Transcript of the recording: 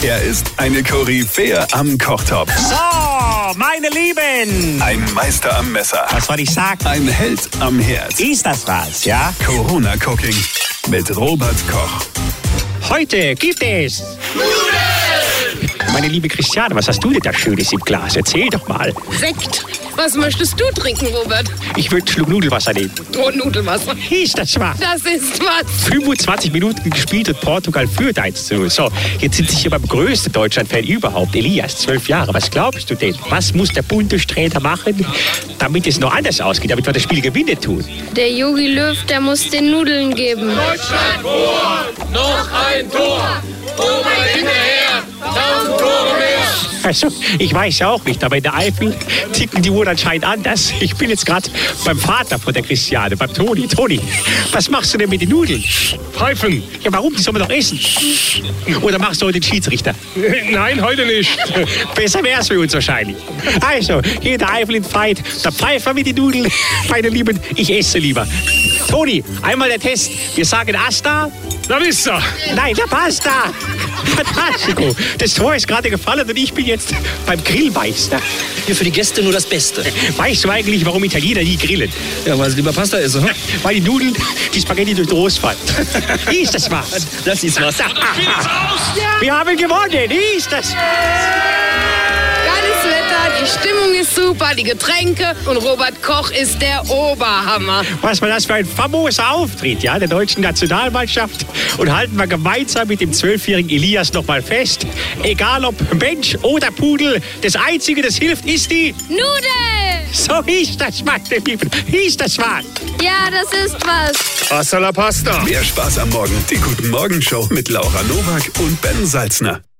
Er ist eine Koryphäe am Kochtopf. So, meine Lieben. Ein Meister am Messer. Was soll ich sagen? Ein Held am Herd. Ist das was, ja? Corona Cooking mit Robert Koch. Heute gibt es... Meine liebe Christiane, was hast du denn da Schönes im Glas? Erzähl doch mal. Sekt. Was möchtest du trinken, Robert? Ich würde einen Schluck Nudelwasser nehmen. Oh, Nudelwasser. Ist das wahr? Das ist was. 25 Minuten gespielt und Portugal führt 1:0. So, jetzt sind Sie hier beim größten Deutschland-Fan überhaupt. Elias, 12 Jahre. Was glaubst du denn? Was muss der Bundestrainer machen, damit es noch anders ausgeht, damit wir das Spiel gewinnen tun? Der Jogi Löw, der muss den Nudeln geben. Deutschland vor! Noch ein Tor! Robert hinterher! 1000 Tore mehr! Also, ich weiß ja auch nicht, aber in der Eifel ticken die Uhren anscheinend anders. Ich bin jetzt gerade beim Vater von der Christiane, beim Toni. Toni, was machst du denn mit den Nudeln? Pfeifen! Ja, warum? Die sollen wir doch essen. Oder machst du heute den Schiedsrichter? Nein, heute nicht. Besser wär's für uns wahrscheinlich. Also, hier in der Eifel in Veit, da pfeifen wir mit den Nudeln. Meine Lieben, ich esse lieber. Toni, einmal der Test. Wir sagen Asta. Da bist du! Nein, der Pasta. Fantastico. Das Tor ist gerade gefallen und ich bin jetzt beim Grillmeister. Hier für die Gäste nur das Beste. Weißt du eigentlich, warum Italiener nie grillen? Ja, weil sie lieber Pasta essen. Weil die Nudeln, die Spaghetti durch den Rost fallen. Ist das was? Das ist was. Wir haben gewonnen. Ist das? Geiles Wetter, die Stimmung ist super, die Getränke und Robert Koch ist der Oberhammer. Was war das für ein famoser Auftritt, ja, der deutschen Nationalmannschaft? Und halten wir gemeinsam mit dem 12-jährigen Elias noch mal fest, egal ob Mensch oder Pudel, das Einzige, das hilft, ist die... Nudeln! So ist das, meine Lieben. Ist das was? Ja, das ist was. Pasta la Pasta! Mehr Spaß am Morgen. Die Guten Morgen Show mit Laura Nowak und Ben Salzner.